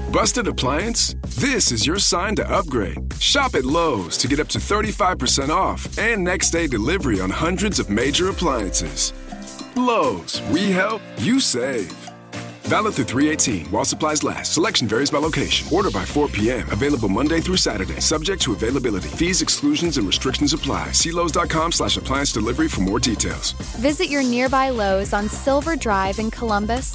Busted appliance? This is your sign to upgrade. Shop at Lowe's to get up to 35% off and next day delivery on hundreds of major appliances. Lowe's, we help, you save. Valid through 3/18 while supplies last. Selection varies by location. Order by 4 p.m. Available Monday through Saturday. Subject to availability. Fees, exclusions, and restrictions apply. See Lowe's.com/appliance delivery for more details. Visit your nearby Lowe's on Silver Drive in Columbus.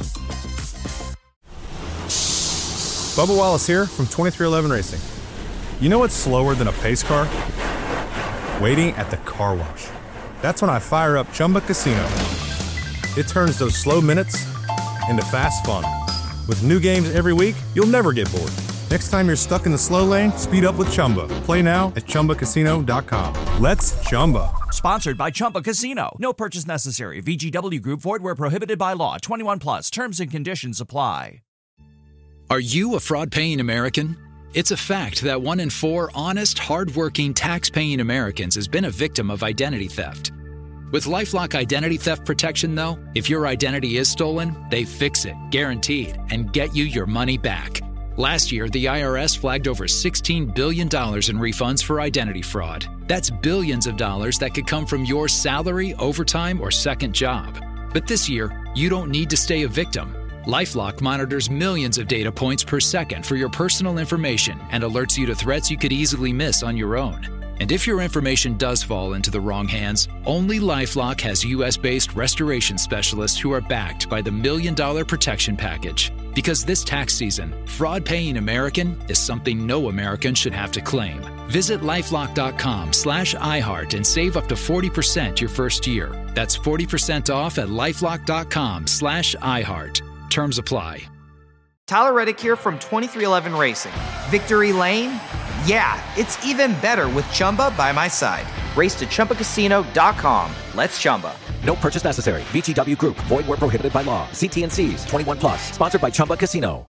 Bubba Wallace here from 2311 Racing. You know what's slower than a pace car? Waiting at the car wash. That's when I fire up Chumba Casino. It turns those slow minutes into fast fun. With new games every week, you'll never get bored. Next time you're stuck in the slow lane, speed up with Chumba. Play now at ChumbaCasino.com. Let's Chumba. Sponsored by Chumba Casino. No purchase necessary. VGW Group. Void where prohibited by law. 21 plus. Terms and conditions apply. Are you a fraud-paying American? It's a fact that 1 in 4 honest, hard-working, tax-paying Americans has been a victim of identity theft. With LifeLock Identity Theft Protection, though, if your identity is stolen, they fix it, guaranteed, and get you your money back. Last year, the IRS flagged over $16 billion in refunds for identity fraud. That's billions of dollars that could come from your salary, overtime, or second job. But this year, you don't need to stay a victim. LifeLock monitors millions of data points per second for your personal information and alerts you to threats you could easily miss on your own. And if your information does fall into the wrong hands, only LifeLock has U.S.-based restoration specialists who are backed by the $1 Million Protection Package. Because this tax season, fraud-paying American is something no American should have to claim. Visit LifeLock.com/iHeart and save up to 40% your first year. That's 40% off at LifeLock.com/iHeart. Terms apply. Tyler Reddick here from 2311 Racing. Victory Lane? Yeah, it's even better with Chumba by my side. Race to ChumbaCasino.com. Let's Chumba. No purchase necessary. VGW Group. Void where prohibited by law. See T&Cs. 21 plus. Sponsored by Chumba Casino.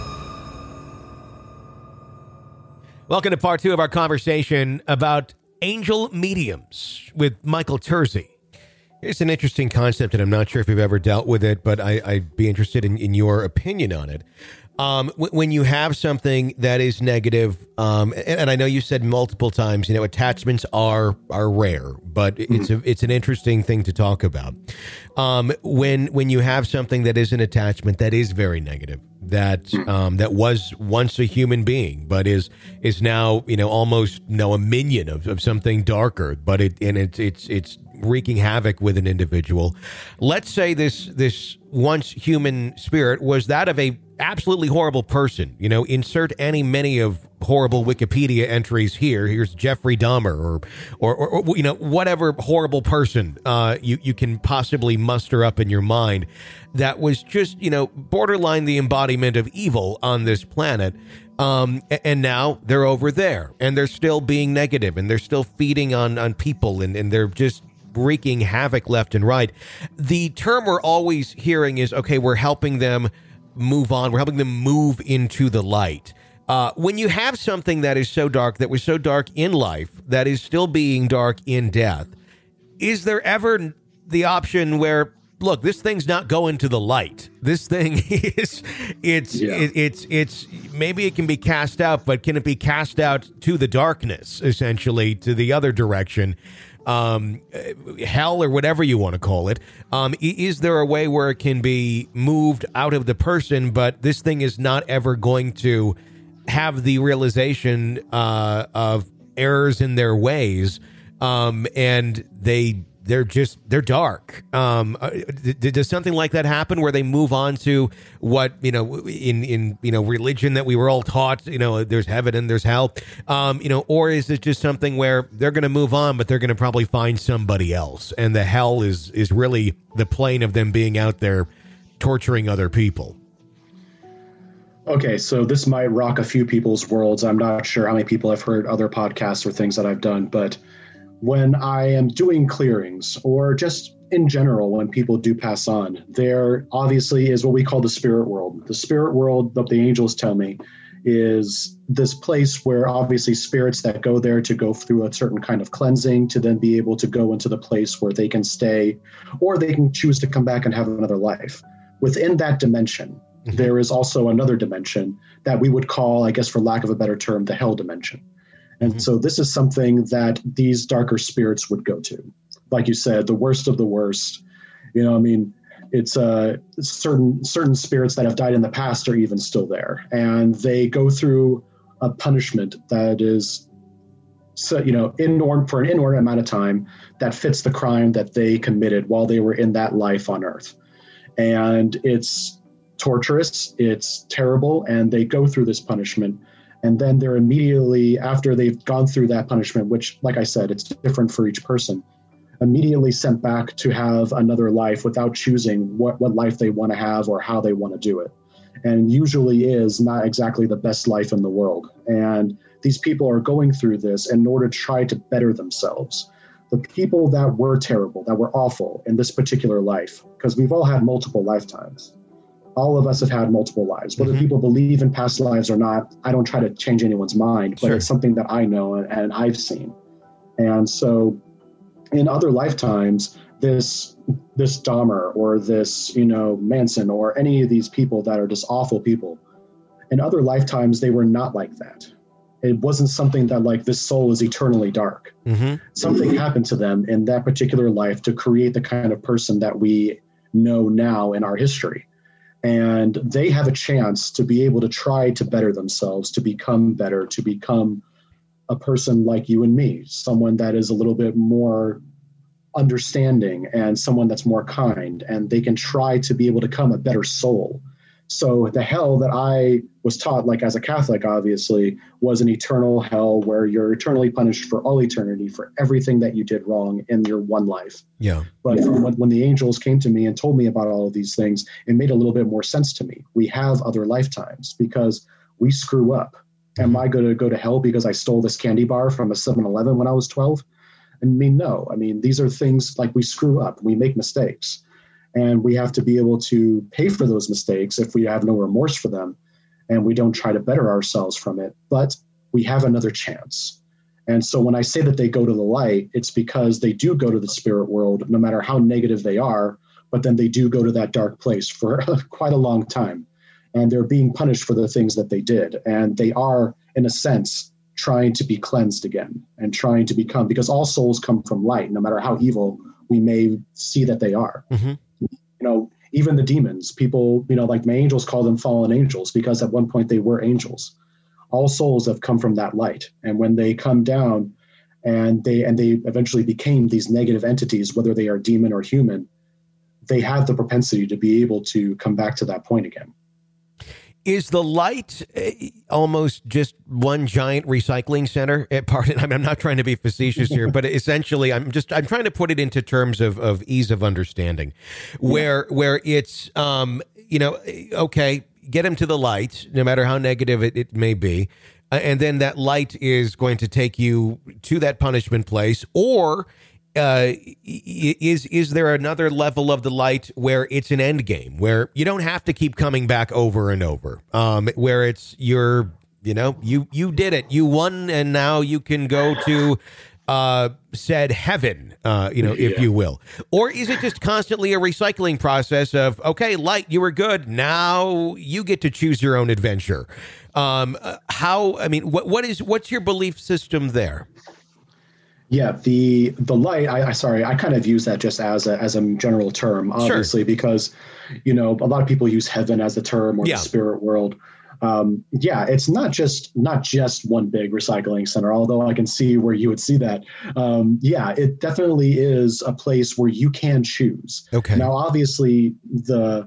Welcome to part 2 of our conversation about angel mediums with Michael Terzi. It's an interesting concept, and I'm not sure if you've ever dealt with it, but I'd be interested in your opinion on it. When you have something that is negative, and I know you said multiple times, attachments are rare, but it's an interesting thing to talk about. When you have something that is an attachment that is very negative, that was once a human being, but is now almost a minion of something darker, but it's wreaking havoc with an individual. Let's say this once human spirit was that of a absolutely horrible person. Insert many of horrible Wikipedia entries here. Here's Jeffrey Dahmer or whatever horrible person you can possibly muster up in your mind that was just, borderline the embodiment of evil on this planet. And now they're over there and they're still being negative and they're still feeding on people and they're just wreaking havoc left and right. The term we're always hearing is, okay, we're helping them move on. We're helping them move into the light. When you have something that is so dark, that was so dark in life, that is still being dark in death, is there ever the option where, look, this thing's not going to the light. This thing it's maybe it can be cast out, but can it be cast out to the darkness, essentially, to the other direction? Hell or whatever you want to call it. Is there a way where it can be moved out of the person, but this thing is not ever going to have the realization of errors in their ways, and they're dark. Does something like that happen where they move on to what, in religion that we were all taught, there's heaven and there's hell, or is it just something where they're going to move on, but they're going to probably find somebody else, and the hell is really the plane of them being out there torturing other people? Okay, so this might rock a few people's worlds. I'm not sure how many people have heard other podcasts or things that I've done, but when I am doing clearings or just in general, when people do pass on, there obviously is what we call the spirit world. The spirit world, that the angels tell me, is this place where obviously spirits that go there to go through a certain kind of cleansing to then be able to go into the place where they can stay or they can choose to come back and have another life. Within that dimension, there is also another dimension that we would call, I guess, for lack of a better term, the hell dimension. And so this is something that these darker spirits would go to. Like you said, the worst of the worst. It's certain spirits that have died in the past are even still there, and they go through a punishment that is, for an inordinate amount of time that fits the crime that they committed while they were in that life on Earth. And it's torturous, it's terrible, and they go through this punishment. And then they're immediately, after they've gone through that punishment, which, like I said, it's different for each person, immediately sent back to have another life without choosing what life they want to have or how they want to do it. And usually is not exactly the best life in the world. And these people are going through this in order to try to better themselves. The people that were terrible, that were awful in this particular life, because we've all had multiple lifetimes. All of us have had multiple lives. Whether people believe in past lives or not, I don't try to change anyone's mind, but it's something that I know and I've seen. And so in other lifetimes, this Dahmer or this, Manson or any of these people that are just awful people, in other lifetimes, they were not like that. It wasn't something that like this soul is eternally dark. Something happened to them in that particular life to create the kind of person that we know now in our history. And they have a chance to be able to try to better themselves, to become better, to become a person like you and me, someone that is a little bit more understanding and someone that's more kind, and they can try to be able to become a better soul. So the hell that I was taught, like as a Catholic, obviously, was an eternal hell where you're eternally punished for all eternity for everything that you did wrong in your one life. Yeah. But when the angels came to me and told me about all of these things, it made a little bit more sense to me. We have other lifetimes because we screw up. Am I going to go to hell because I stole this candy bar from a 7-Eleven when I was 12? No. These are things like we screw up. We make mistakes. And we have to be able to pay for those mistakes if we have no remorse for them and we don't try to better ourselves from it. But we have another chance. And so when I say that they go to the light, it's because they do go to the spirit world, no matter how negative they are, but then they do go to that dark place for quite a long time. And they're being punished for the things that they did. And they are, in a sense, trying to be cleansed again and trying to become, because all souls come from light, no matter how evil we may see that they are. Even the demons, people, like my angels call them fallen angels because at one point they were angels. All souls have come from that light. And when they come down and they eventually became these negative entities, whether they are demon or human, they have the propensity to be able to come back to that point again. Is the light almost just one giant recycling center? Pardon, I'm not trying to be facetious here, but essentially, I'm trying to put it into terms of ease of understanding, where it's okay, get him to the light, no matter how negative it may be, and then that light is going to take you to that punishment place, or is there another level of the light where it's an end game where you don't have to keep coming back over and over, where it's you did it, you won, and now you can go to said heaven, if you will? Or is it just constantly a recycling process of, okay, light, you were good, now you get to choose your own adventure? What's your belief system there? Yeah, the light, I kind of use that just as a general term, obviously, because, a lot of people use heaven as a term or the spirit world. It's not just one big recycling center, although I can see where you would see that. It definitely is a place where you can choose. Okay. Now, obviously, the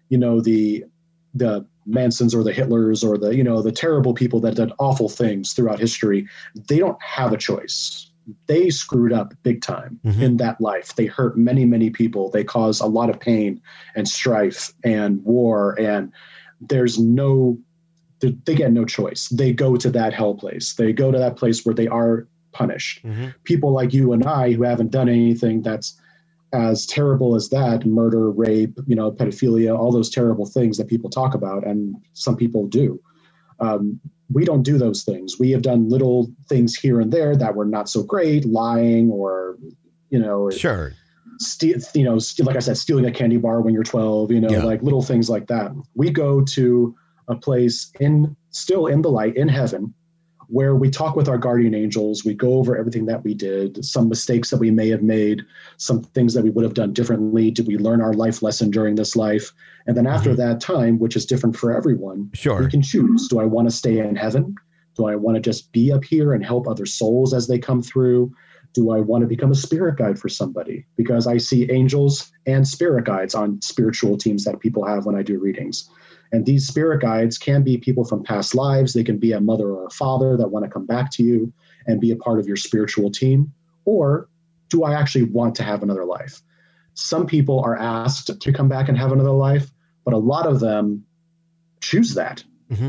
Mansons or the Hitlers or the terrible people that did awful things throughout history, they don't have a choice. They screwed up big time in that life. They hurt many, many people. They caused a lot of pain and strife and war, and they get no choice. They go to that hell place. They go to that place where they are punished. People like you and I who haven't done anything that's as terrible as that, murder, rape, pedophilia, all those terrible things that people talk about, and some people do. We don't do those things. We have done little things here and there that were not so great, lying or, Sure. like I said, stealing a candy bar when you're 12, like little things like that. We go to a place still in the light, in heaven, where we talk with our guardian angels. We go over everything that we did, some mistakes that we may have made, some things that we would have done differently. Did we learn our life lesson during this life? And then after that time, which is different for everyone, we can choose. Do I want to stay in heaven? Do I want to just be up here and help other souls as they come through? Do I want to become a spirit guide for somebody? Because I see angels and spirit guides on spiritual teams that people have when I do readings. And these spirit guides can be people from past lives. They can be a mother or a father that want to come back to you and be a part of your spiritual team. Or do I actually want to have another life? Some people are asked to come back and have another life, but a lot of them choose that.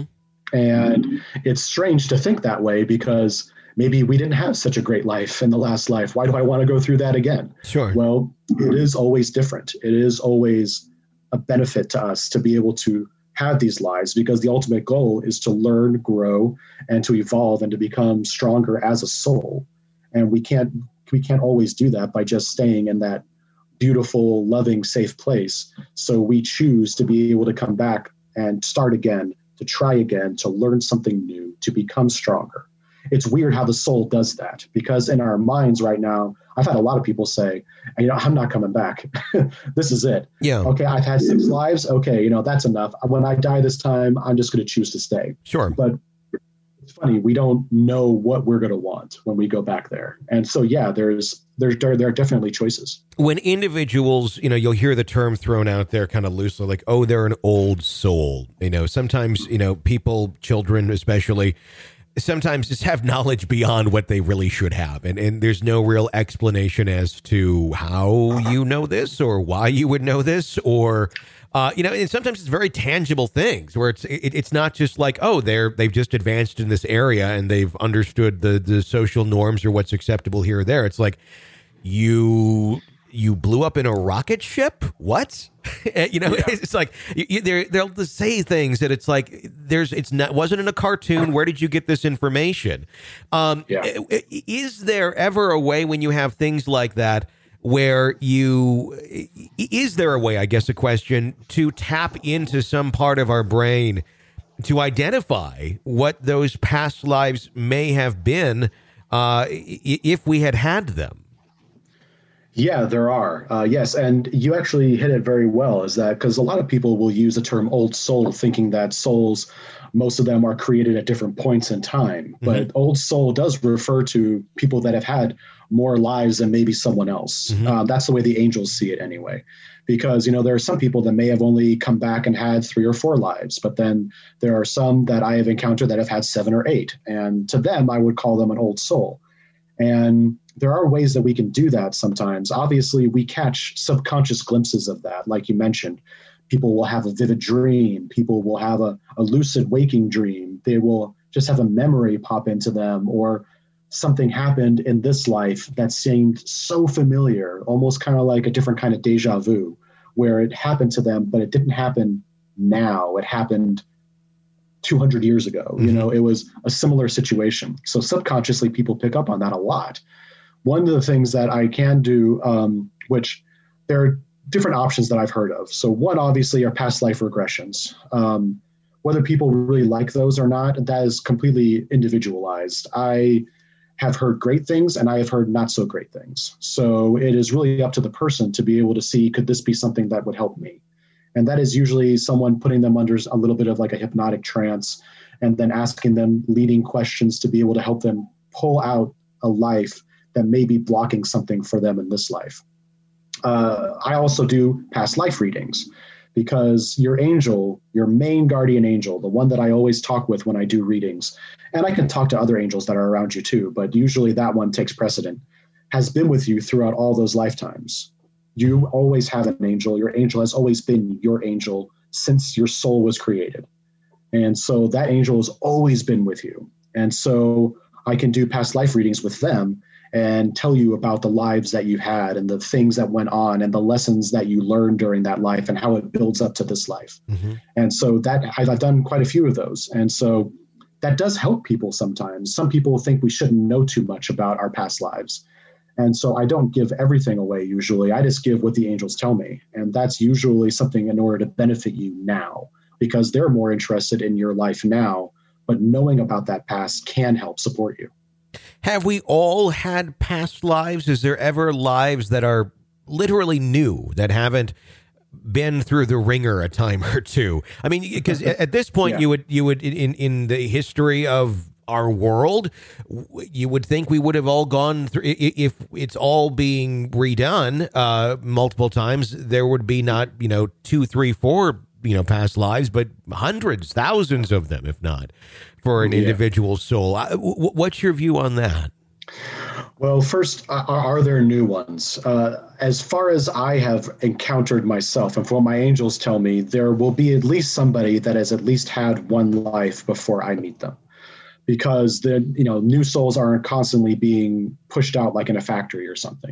And it's strange to think that way, because maybe we didn't have such a great life in the last life. Why do I want to go through that again? Well, it is always different. It is always a benefit to us to be able to have these lives, because the ultimate goal is to learn, grow, and to evolve and to become stronger as a soul. And we can't always do that by just staying in that beautiful, loving, safe place. So we choose to be able to come back and start again, to try again, to learn something new, to become stronger. It's weird how the soul does that, because in our minds right now, I've had a lot of people say, I'm not coming back. This is it. Yeah. Okay, I've had 6 lives. Okay, that's enough. When I die this time, I'm just going to choose to stay. But it's funny, we don't know what we're going to want when we go back there. And so, yeah, there are definitely choices. When individuals, you'll hear the term thrown out there kind of loosely, like, oh, they're an old soul. Sometimes, people, children especially, sometimes just have knowledge beyond what they really should have. And there's no real explanation as to how you know this or why you would know this, or, and sometimes it's very tangible things where it's not just like, oh, they've just advanced in this area and they've understood the social norms or what's acceptable here or there. It's like, you blew up in a rocket ship? What? It's like they'll just say things that it's like wasn't in a cartoon. Where did you get this information? Is there ever a way when you have things like that where is there a way, I guess, a question, to tap into some part of our brain to identify what those past lives may have been if we had them? Yeah, there are. Yes. And you actually hit it very well, is that because a lot of people will use the term old soul, thinking that souls, most of them are created at different points in time. But old soul does refer to people that have had more lives than maybe someone else. That's the way the angels see it anyway. Because, there are some people that may have only come back and had 3 or 4 lives, but then there are some that I have encountered that have had 7 or 8. And to them, I would call them an old soul. And there are ways that we can do that sometimes. Obviously, we catch subconscious glimpses of that. Like you mentioned, people will have a vivid dream. People will have a lucid waking dream. They will just have a memory pop into them, or something happened in this life that seemed so familiar, almost kind of like a different kind of deja vu, where it happened to them, but it didn't happen now. It happened 200 years ago. It was a similar situation. So subconsciously, people pick up on that a lot. One of the things that I can do, which there are different options that I've heard of. So one, obviously, are past life regressions. Whether people really like those or not, that is completely individualized. I have heard great things and I have heard not so great things. So it is really up to the person to be able to see, could this be something that would help me? And that is usually someone putting them under a little bit of like a hypnotic trance, and then asking them leading questions to be able to help them pull out a life that may be blocking something for them in this life. I also do past life readings, because your angel, your main guardian angel, the one that I always talk with when I do readings, and I can talk to other angels that are around you too, but usually that one takes precedent, has been with you throughout all those lifetimes. You always have an angel. Your angel has always been your angel since your soul was created. And so that angel has always been with you. And so I can do past life readings with them and tell you about the lives that you had and the things that went on and the lessons that you learned during that life and how it builds up to this life. And so that I've done quite a few of those. And so that does help people sometimes. Some people think we shouldn't know too much about our past lives. And so I don't give everything away usually. I just give what the angels tell me. And that's usually something in order to benefit you now, because they're more interested in your life now. But knowing about that past can help support you. Have we all had past lives? Is there ever lives that are literally new, that haven't been through the ringer a time or two? I mean, because at this point, you would in the history of our world, you would think we would have all gone through. If it's all being redone multiple times, there would be not 2, 3, 4 past lives, but hundreds, thousands of them, if not, for an individual soul. What's your view on that? Well, first, are there new ones? As far as I have encountered myself, and from what my angels tell me, there will be at least somebody that has at least had one life before I meet them. Because the new souls aren't constantly being pushed out like in a factory or something.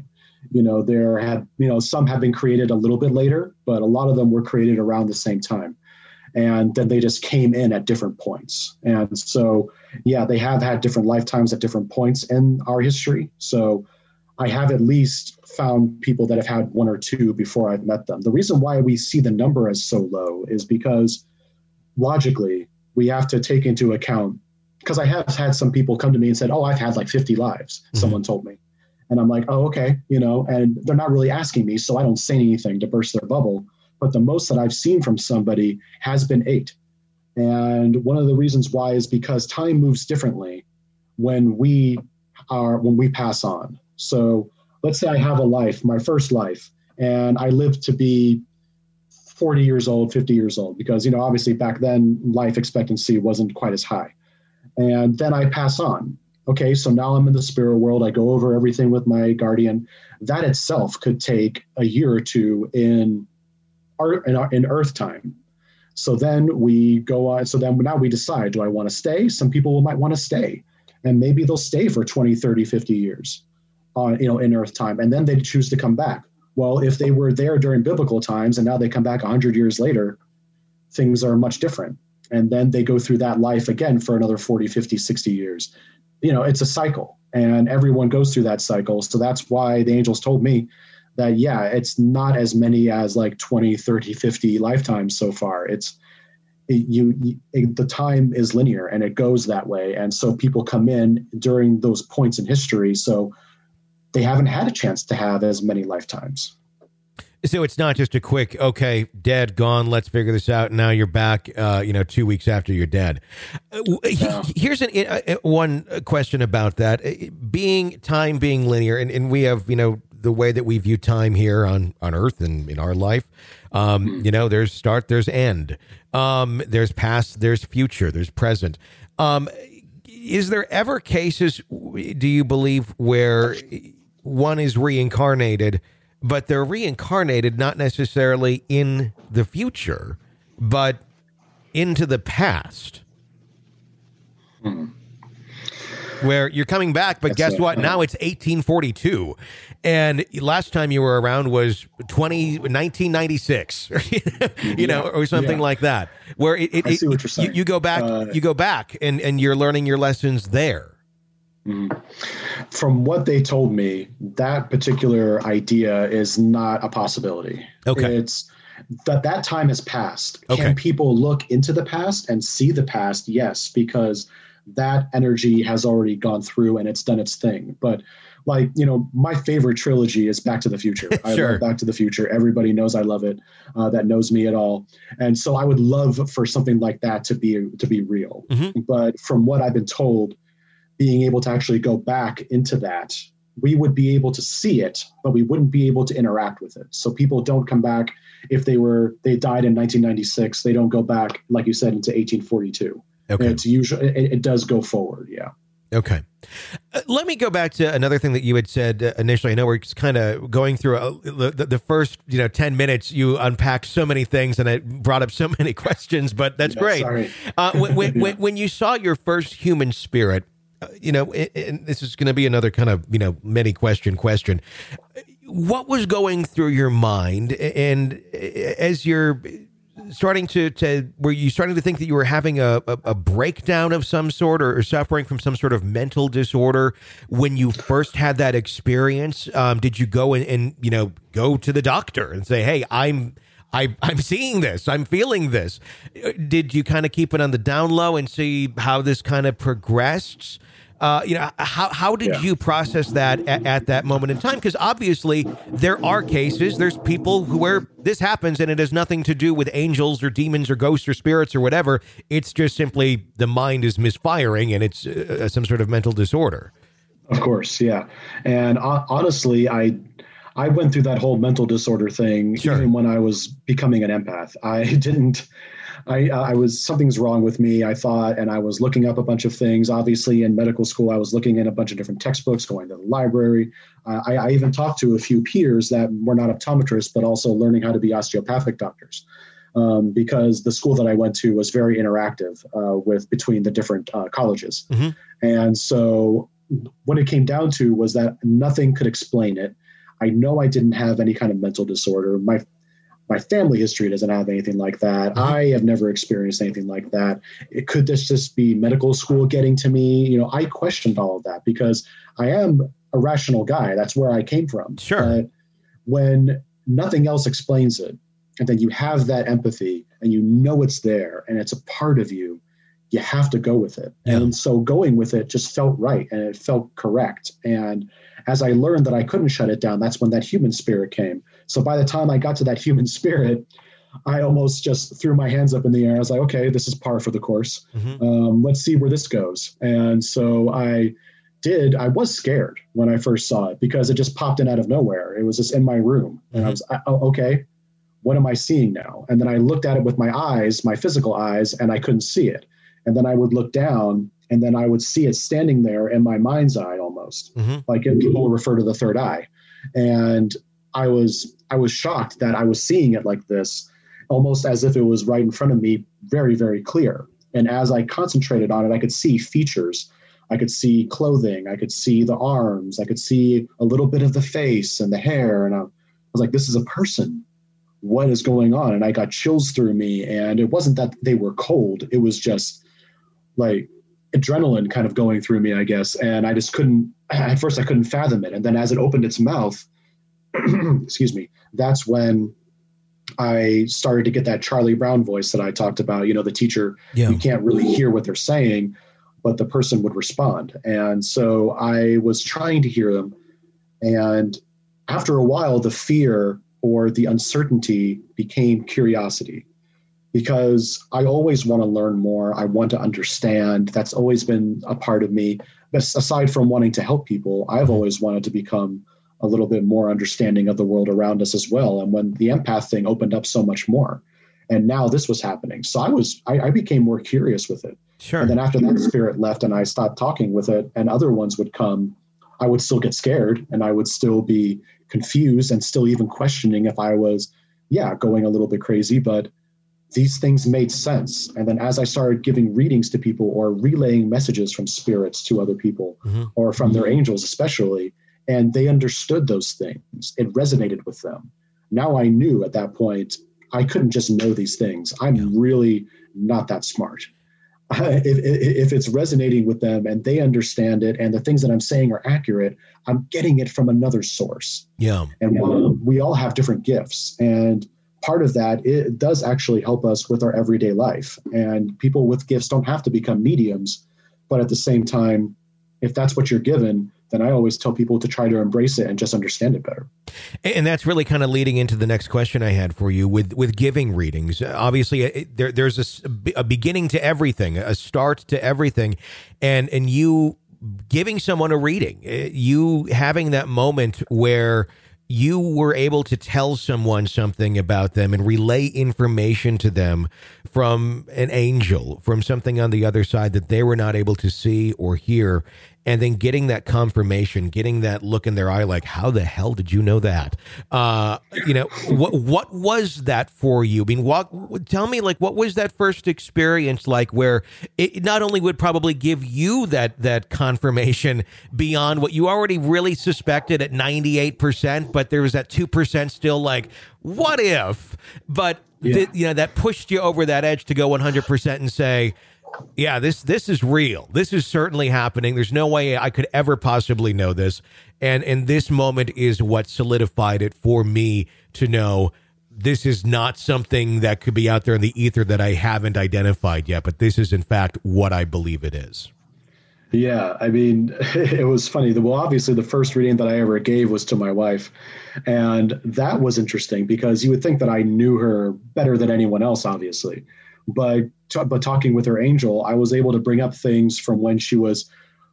Some have been created a little bit later, but a lot of them were created around the same time. And then they just came in at different points. And so, they have had different lifetimes at different points in our history. So I have at least found people that have had 1 or 2 before I've met them. The reason why we see the number as so low is because logically we have to take into account, because I have had some people come to me and said, I've had like 50 lives. Mm-hmm. Someone told me. And I'm like, okay, and they're not really asking me, so I don't say anything to burst their bubble. But the most that I've seen from somebody has been 8. And one of the reasons why is because time moves differently when we pass on. So let's say I have a life, my first life, and I live to be 40 years old, 50 years old, because, obviously back then life expectancy wasn't quite as high. And then I pass on. Okay, so now I'm in the spirit world. I go over everything with my guardian. That itself could take a year or 2 in Earth time. So then we go on. So then now we decide, do I want to stay? Some people might want to stay, and maybe they'll stay for 20, 30, 50 years in Earth time. And then they choose to come back. Well, if they were there during biblical times and now they come back 100 years later, things are much different. And then they go through that life again for another 40, 50, 60 years. It's a cycle, and everyone goes through that cycle. So that's why the angels told me that, it's not as many as like 20, 30, 50 lifetimes so far. The time is linear and it goes that way. And so people come in during those points in history. So they haven't had a chance to have as many lifetimes. So it's not just a quick, okay, dead, gone, let's figure this out. Now you're back, 2 weeks after you're dead. Here's one question about that. Time being linear, and we have, the way that we view time here on Earth and in our life. There's start, there's end. There's past, there's future, there's present. Is there ever cases, do you believe, where one is reincarnated, but they're reincarnated not necessarily in the future, but into the past? Where you're coming back, but guess what? Now it's 1842. And last time you were around was 1996, or something like that. Where I see what you're saying. You go back, and you're learning your lessons there. From what they told me, that particular idea is not a possibility. Okay. It's that time has passed. Okay. Can people look into the past and see the past? Yes, because that energy has already gone through and it's done its thing. But my favorite trilogy is Back to the Future. I love Back to the Future. Everybody knows I love it. That knows me at all. And so I would love for something like that to be real. Mm-hmm. But from what I've been told, being able to actually go back into that, we would be able to see it, but we wouldn't be able to interact with it. So people don't come back if they died in 1996. They don't go back, like you said, into 1842. Okay. It's usually it does go forward. Yeah. Okay. Let me go back to another thing that you had said initially. I know we're kind of going through the first 10 minutes. You unpacked so many things and it brought up so many questions, but that's great. Sorry. When you saw your first human spirit, and this is going to be another kind of many question. What was going through your mind, and as you're starting were you starting to think that you were having a breakdown of some sort or suffering from some sort of mental disorder when you first had that experience? Did you go and go to the doctor and say, hey, I'm seeing this, I'm feeling this? Did you kind of keep it on the down low and see how this kind of progressed? How did you process that at that moment in time? Because obviously there are cases, there's people where this happens and it has nothing to do with angels or demons or ghosts or spirits or whatever. It's just simply the mind is misfiring and it's some sort of mental disorder. Of course, yeah. And honestly, I went through that whole mental disorder thing even when I was becoming an empath. I was, something's wrong with me, I thought, and I was looking up a bunch of things. Obviously, in medical school, I was looking at a bunch of different textbooks, going to the library. I even talked to a few peers that were not optometrists, but also learning how to be osteopathic doctors, because the school that I went to was very interactive between the different colleges. Mm-hmm. And so what it came down to was that nothing could explain it. I know I didn't have any kind of mental disorder. My family history doesn't have anything like that. Mm-hmm. I have never experienced anything like that. Could this just be medical school getting to me? I questioned all of that because I am a rational guy. That's where I came from. Sure. But when nothing else explains it, and then you have that empathy and you know it's there and it's a part of you, you have to go with it. Yeah. And so going with it just felt right and it felt correct. And as I learned that I couldn't shut it down, that's when that human spirit came. So by the time I got to that human spirit, I almost just threw my hands up in the air. I was like, okay, this is par for the course. Mm-hmm. Let's see where this goes. And so I was scared when I first saw it because it just popped in out of nowhere. It was just in my room. And I was, okay, what am I seeing now? And then I looked at it with my eyes, my physical eyes, and I couldn't see it. And then I would look down and then I would see it standing there in my mind's eye almost. Mm-hmm. Like people refer to the third eye. And I was shocked that I was seeing it like this, almost as if it was right in front of me, very, very clear. And as I concentrated on it, I could see features. I could see clothing. I could see the arms. I could see a little bit of the face and the hair. And I was like, this is a person. What is going on? And I got chills through me. And it wasn't that they were cold. It was just like adrenaline kind of going through me, I guess. And I just couldn't, at first I couldn't fathom it. And then as it opened its mouth, excuse me, that's when I started to get that Charlie Brown voice that I talked about, the teacher, you can't really hear what they're saying, but the person would respond. And so I was trying to hear them. And after a while, the fear or the uncertainty became curiosity. Because I always want to learn more. I want to understand. That's always been a part of me. But aside from wanting to help people, I've always wanted to become a little bit more understanding of the world around us as well. And when the empath thing opened up so much more, and now this was happening. So I became more curious with it. Sure. And then after that spirit left and I stopped talking with it and other ones would come, I would still get scared and I would still be confused and still even questioning if I was, going a little bit crazy, but these things made sense. And then as I started giving readings to people or relaying messages from spirits to other people or from their angels especially, and they understood those things, it resonated with them. Now I knew at that point, I couldn't just know these things. I'm really not that smart. If it's resonating with them and they understand it and the things that I'm saying are accurate, I'm getting it from another source. Yeah. And we all have different gifts. And part of that, it does actually help us with our everyday life. And people with gifts don't have to become mediums. But at the same time, if that's what you're given, then I always tell people to try to embrace it and just understand it better. And that's really kind of leading into the next question I had for you with giving readings. Obviously, there's a beginning to everything, a start to everything. And you giving someone a reading, you having that moment where you were able to tell someone something about them and relay information to them from an angel, from something on the other side that they were not able to see or hear, and then getting that confirmation, getting that look in their eye, like, how the hell did you know that? What was that for you? I mean, tell me, like, what was that first experience like where it not only would probably give you that confirmation beyond what you already really suspected at 98%, but there was that 2% still like, what if? But that pushed you over that edge to go 100% and say, yeah, this is real. This is certainly happening. There's no way I could ever possibly know this. And this moment is what solidified it for me to know this is not something that could be out there in the ether that I haven't identified yet, but this is in fact what I believe it is. Yeah, I mean, it was funny. Well, obviously, the first reading that I ever gave was to my wife. And that was interesting because you would think that I knew her better than anyone else, obviously. But talking with her angel, I was able to bring up things from when she was,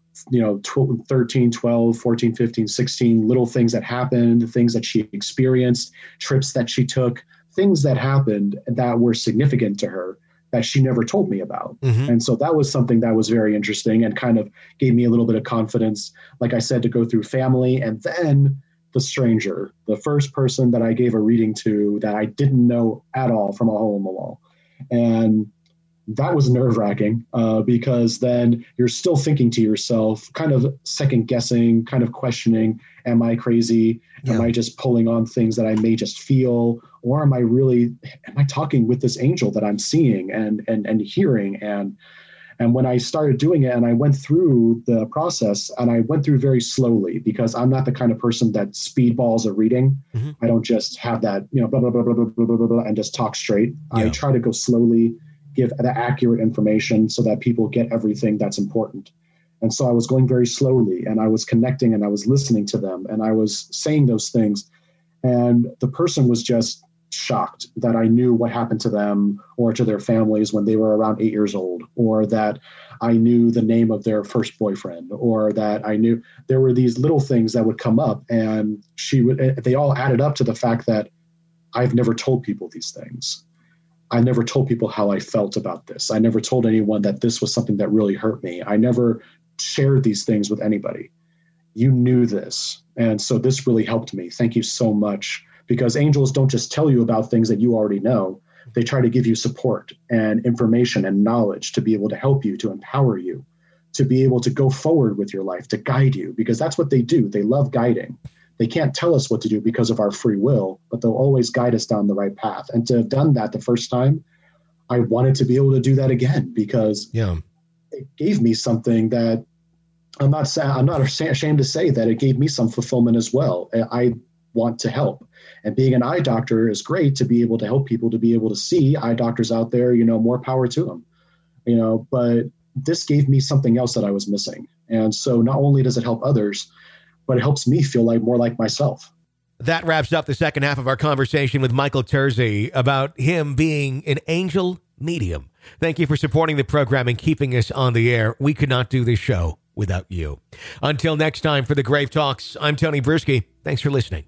13, 12, 14, 15, 16, little things that happened, things that she experienced, trips that she took, things that happened that were significant to her that she never told me about. Mm-hmm. And so that was something that was very interesting and kind of gave me a little bit of confidence, like I said, to go through family and then the stranger, the first person that I gave a reading to that I didn't know at all from a hole in the wall. And that was nerve-wracking because then you're still thinking to yourself, kind of second guessing, kind of questioning, am I crazy? Yeah. Am I just pulling on things that I may just feel? Or am I talking with this angel that I'm seeing and hearing? And when I started doing it and I went through the process, and I went through very slowly because I'm not the kind of person that speedballs a reading. Mm-hmm. I don't just have that, blah, blah, blah, blah, blah, blah, blah, blah, and just talk straight. Yeah. I try to go slowly, give the accurate information so that people get everything that's important. And so I was going very slowly, and I was connecting, and I was listening to them, and I was saying those things. And the person was just shocked that I knew what happened to them or to their families when they were around 8 years old, or that I knew the name of their first boyfriend, or that I knew there were these little things that would come up, and they all added up to the fact that I've never told people these things. I never told people how I felt about this. I never told anyone that this was something that really hurt me. I never shared these things with anybody. You knew this. And so this really helped me. Thank you so much. Because angels don't just tell you about things that you already know. They try to give you support and information and knowledge to be able to help you, to empower you, to be able to go forward with your life, to guide you, because that's what they do. They love guiding. They can't tell us what to do because of our free will, but they'll always guide us down the right path. And to have done that the first time, I wanted to be able to do that again because it gave me something that I'm not ashamed to say that it gave me some fulfillment as well. I want to help. And being an eye doctor is great to be able to help people, to be able to see eye doctors out there, more power to them, but this gave me something else that I was missing. And so not only does it help others, but it helps me feel more like myself. That wraps up the second half of our conversation with Michael Terzi about him being an angel medium. Thank you for supporting the program and keeping us on the air. We could not do this show without you. Until next time for the Grave Talks, I'm Tony Bruschi. Thanks for listening.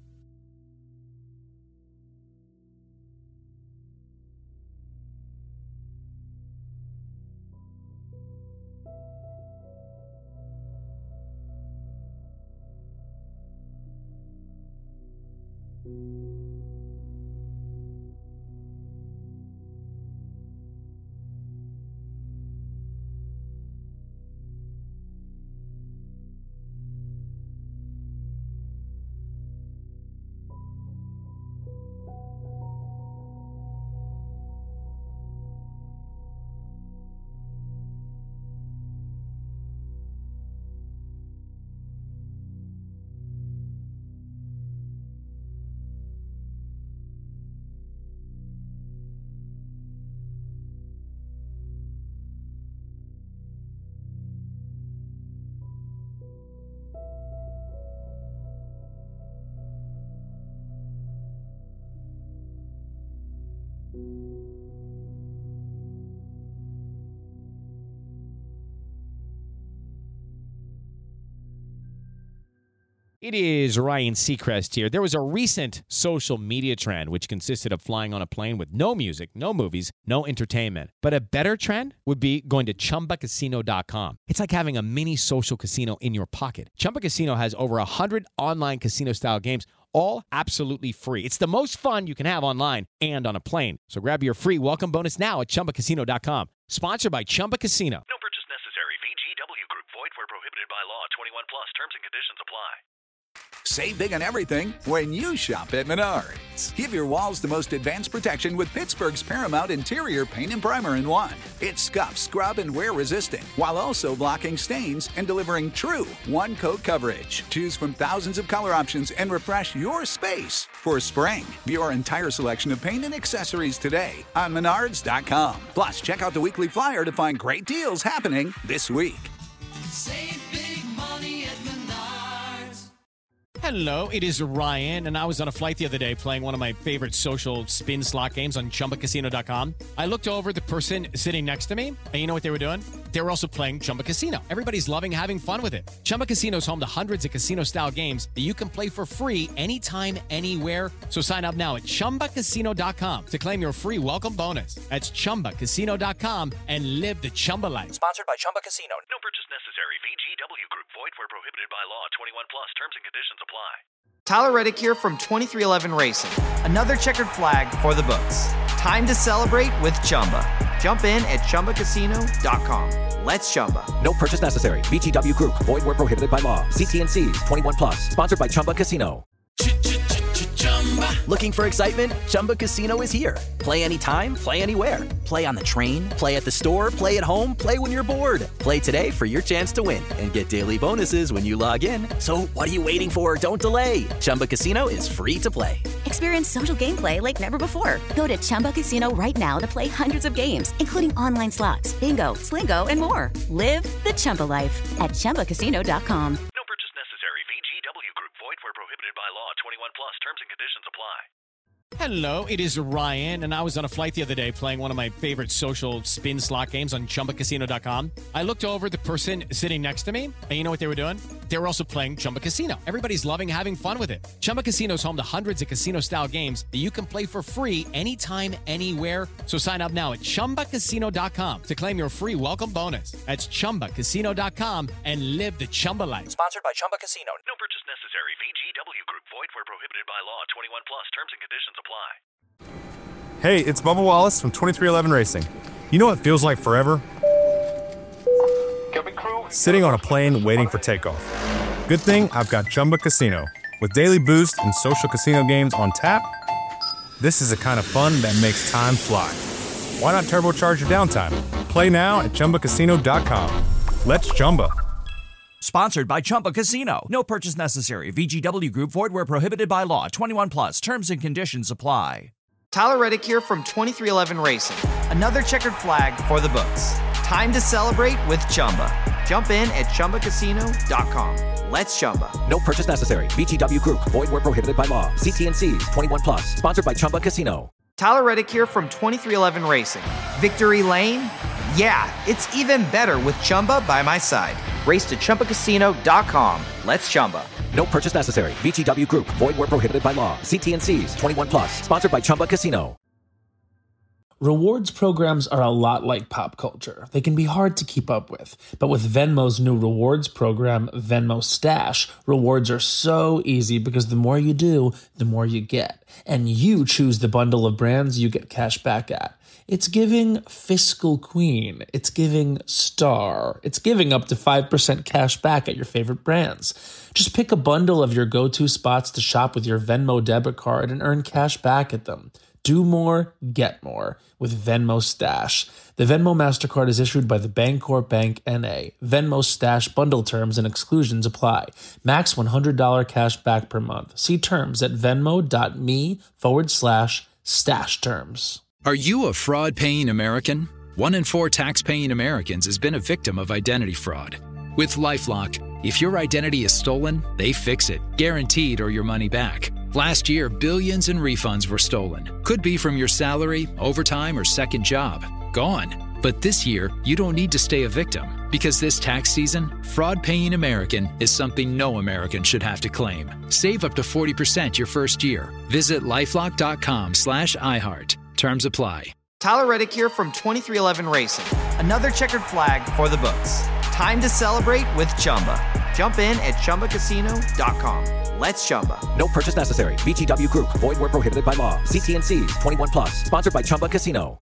It is Ryan Seacrest here. There was a recent social media trend which consisted of flying on a plane with no music, no movies, no entertainment. But a better trend would be going to ChumbaCasino.com. It's like having a mini social casino in your pocket. Chumba Casino has over 100 online casino-style games, all absolutely free. It's the most fun you can have online and on a plane. So grab your free welcome bonus now at ChumbaCasino.com. Sponsored by Chumba Casino. No purchase necessary. VGW Group. Void where prohibited by law. 21 plus. Terms and conditions apply. Save big on everything when you shop at Menards. Give your walls the most advanced protection with Pittsburgh's Paramount Interior Paint and Primer in one. It's scuff, scrub, and wear resistant, while also blocking stains and delivering true one-coat coverage. Choose from thousands of color options and refresh your space for spring. View our entire selection of paint and accessories today on Menards.com. Plus, check out the weekly flyer to find great deals happening this week. Save big money at Menards. Hello, it is Ryan, and I was on a flight the other day playing one of my favorite social spin slot games on ChumbaCasino.com. I looked over at the person sitting next to me, and you know what they were doing? They were also playing Chumba Casino. Everybody's loving having fun with it. Chumba Casino is home to hundreds of casino-style games that you can play for free anytime, anywhere. So sign up now at ChumbaCasino.com to claim your free welcome bonus. That's ChumbaCasino.com and live the Chumba life. Sponsored by Chumba Casino. No purchase necessary. VGW Group. Void where prohibited by law. 21 plus. Terms and conditions apply. Tyler Reddick here from 2311 Racing. Another checkered flag for the books. Time to celebrate with Chumba. Jump in at ChumbaCasino.com. Let's Chumba. No purchase necessary. VGW Group. Void where prohibited by law. See T&Cs. 21 plus. Sponsored by Chumba Casino. Looking for excitement? Chumba Casino is here. Play anytime, play anywhere. Play on the train, play at the store, play at home, play when you're bored. Play today for your chance to win and get daily bonuses when you log in. So what are you waiting for? Don't delay. Chumba Casino is free to play. Experience social gameplay like never before. Go to Chumba Casino right now to play hundreds of games, including online slots, bingo, Slingo, and more. Live the Chumba life at ChumbaCasino.com. No purchase necessary. VGW Group. Void where prohibited by law. 21 plus. Terms and conditions apply. Hello, it is Ryan, and I was on a flight the other day playing one of my favorite social spin slot games on ChumbaCasino.com. I looked over at the person sitting next to me, and you know what they were doing? They were also playing Chumba Casino. Everybody's loving having fun with it. Chumba Casino is home to hundreds of casino-style games that you can play for free anytime, anywhere. So sign up now at ChumbaCasino.com to claim your free welcome bonus. That's ChumbaCasino.com and live the Chumba life. Sponsored by Chumba Casino. No purchase necessary. VGW Group. Void where prohibited by law. 21 plus. Terms and conditions apply. Hey, it's Bubba Wallace from 2311 Racing. You know what feels like forever? Sitting on a plane waiting for takeoff. Good thing I've got Chumba Casino. With daily boost and social casino games on tap, this is the kind of fun that makes time fly. Why not turbocharge your downtime? Play now at ChumbaCasino.com. Let's Chumba. Sponsored by Chumba Casino. No purchase necessary. VGW Group. Void where prohibited by law. 21 plus. Terms and conditions apply. Tyler Reddick here from 2311 Racing. Another checkered flag for the books. Time to celebrate with Chumba. Jump in at ChumbaCasino.com. Let's Chumba. No purchase necessary. VGW Group. Void where prohibited by law. See T&Cs. 21 plus. Sponsored by Chumba Casino. Tyler Reddick here from 2311 Racing. Victory Lane? Yeah, it's even better with Chumba by my side. Race to ChumbaCasino.com. Let's Chumba. No purchase necessary. VGW Group. Void where prohibited by law. See T&Cs. 21 plus. Sponsored by Chumba Casino. Rewards programs are a lot like pop culture. They can be hard to keep up with. But with Venmo's new rewards program, Venmo Stash, rewards are so easy because the more you do, the more you get. And you choose the bundle of brands you get cash back at. It's giving Fiscal Queen. It's giving Star. It's giving up to 5% cash back at your favorite brands. Just pick a bundle of your go-to spots to shop with your Venmo debit card and earn cash back at them. Do more, get more with Venmo Stash. The Venmo MasterCard is issued by the Bancorp Bank N.A. Venmo Stash bundle terms and exclusions apply. Max $100 cash back per month. See terms at venmo.me/stash terms. Are you a fraud-paying American? 1 in 4 tax-paying Americans has been a victim of identity fraud. With LifeLock, if your identity is stolen, they fix it, guaranteed or your money back. Last year, billions in refunds were stolen. Could be from your salary, overtime, or second job. Gone. But this year, you don't need to stay a victim. Because this tax season, fraud-paying American is something no American should have to claim. Save up to 40% your first year. Visit LifeLock.com/iHeart. Terms apply. Tyler Reddick here from 2311 Racing. Another checkered flag for the books. Time to celebrate with Chumba. Jump in at ChumbaCasino.com. Let's Chumba. No purchase necessary. VGW Group. Void where prohibited by law. See T&Cs. 21 plus. Sponsored by Chumba Casino.